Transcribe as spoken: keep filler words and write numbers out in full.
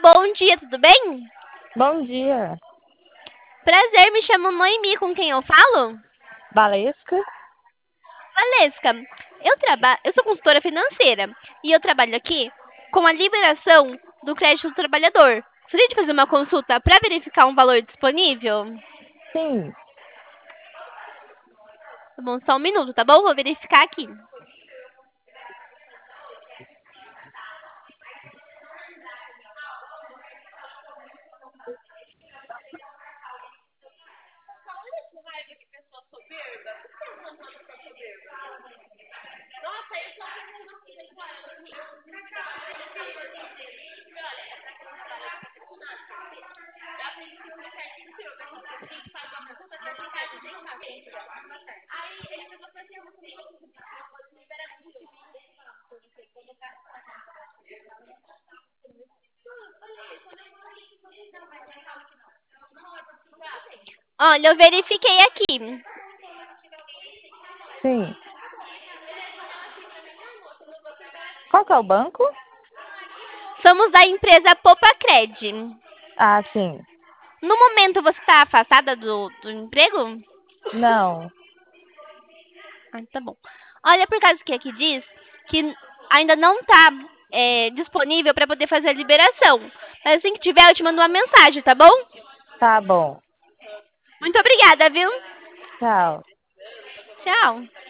bom dia, tudo bem? Bom dia, Prazer, me chamo Noemi, com quem eu falo? Valesca? Valesca, eu, traba... eu sou consultora financeira e eu trabalho aqui com a liberação do crédito do trabalhador. Gostaria de fazer uma consulta para verificar um valor disponível? Sim, Tá bom, só um minuto, tá bom? Vou verificar aqui. Olha, eu verifiquei aqui. sim. Qual que é o banco? Somos da empresa Popacred. Ah, sim. No momento, você está afastada do, do emprego? Não, Ah, tá bom. Olha, por causa que aqui diz que ainda não está disponível para poder fazer a liberação. Mas assim que tiver, eu te mando uma mensagem, tá bom? tá bom. Muito obrigada, viu? Tchau. Tchau.